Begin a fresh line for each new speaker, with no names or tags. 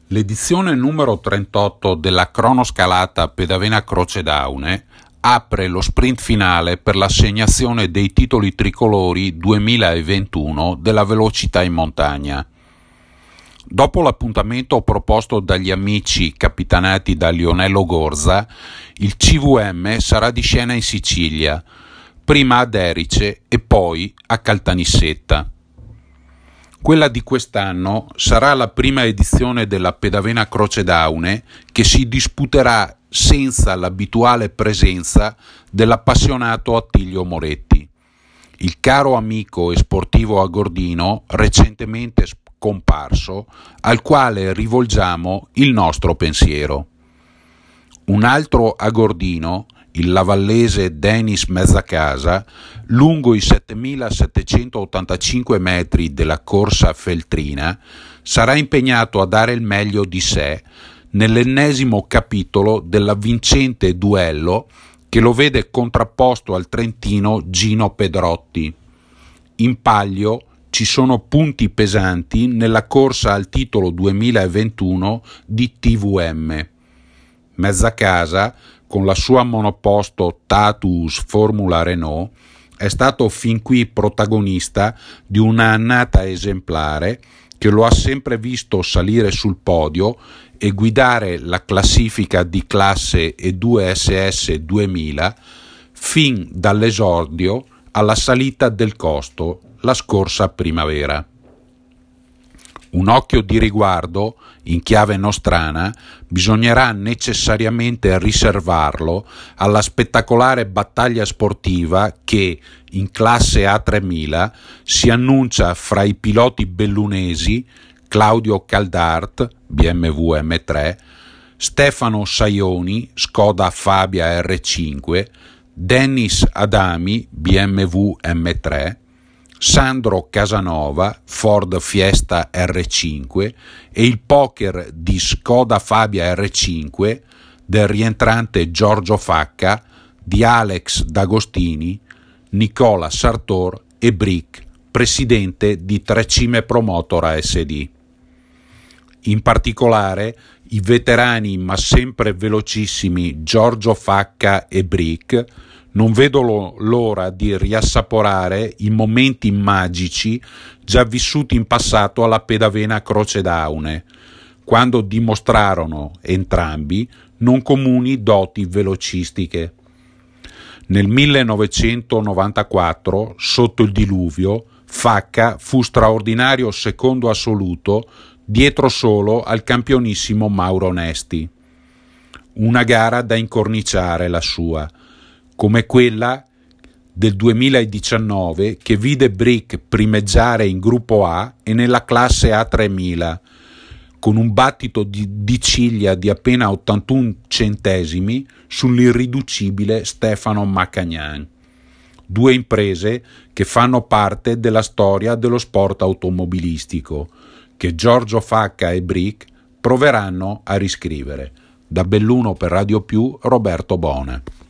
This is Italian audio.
L'edizione numero 38 della cronoscalata Pedavena Croce d'Aune apre lo sprint finale per l'assegnazione dei titoli tricolori 2021 della velocità in montagna. Dopo l'appuntamento proposto dagli amici capitanati da Lionello Gorza, il CVM sarà di scena in Sicilia, prima ad Erice e poi a Caltanissetta. Quella di quest'anno sarà la prima edizione della Pedavena Croce d'Aune che si disputerà senza l'abituale presenza dell'appassionato Attilio Moretti, il caro amico e sportivo agordino recentemente scomparso, al quale rivolgiamo il nostro pensiero. Un altro agordino, il lavallese Denis Mezzacasa, lungo i 7.785 metri della corsa feltrina, sarà impegnato a dare il meglio di sé nell'ennesimo capitolo dell'avvincente duello che lo vede contrapposto al trentino Gino Pedrotti. In palio ci sono punti pesanti nella corsa al titolo 2021 di TVM. Mezzacasa, con la sua monoposto Tatus Formula Renault, è stato fin qui protagonista di una annata esemplare che lo ha sempre visto salire sul podio e guidare la classifica di classe E2SS 2000 fin dall'esordio alla salita del costo la scorsa primavera. Un occhio di riguardo, in chiave nostrana, bisognerà necessariamente riservarlo alla spettacolare battaglia sportiva che, in classe A3000, si annuncia fra i piloti bellunesi Claudio Caldart, BMW M3, Stefano Saioni, Skoda Fabia R5, Dennis Adami, BMW M3, Sandro Casanova, Ford Fiesta R5 e il poker di Skoda Fabia R5 del rientrante Giorgio Facca, di Alex D'Agostini, Nicola Sartor e Brick, presidente di Trecime Promotor ASD. In particolare, i veterani ma sempre velocissimi Giorgio Facca e Brick non vedo l'ora di riassaporare i momenti magici già vissuti in passato alla Pedavena Croce d'Aune, quando dimostrarono entrambi non comuni doti velocistiche. Nel 1994, sotto il diluvio, Facca fu straordinario secondo assoluto dietro solo al campionissimo Mauro Nesti. Una gara da incorniciare la sua, come quella del 2019 che vide Brick primeggiare in gruppo A e nella classe A3000 con un battito di ciglia di appena 81 centesimi sull'irriducibile Stefano Macagnan. Due imprese che fanno parte della storia dello sport automobilistico, che Giorgio Facca e Brick proveranno a riscrivere. Da Belluno per Radio Più, Roberto Bone.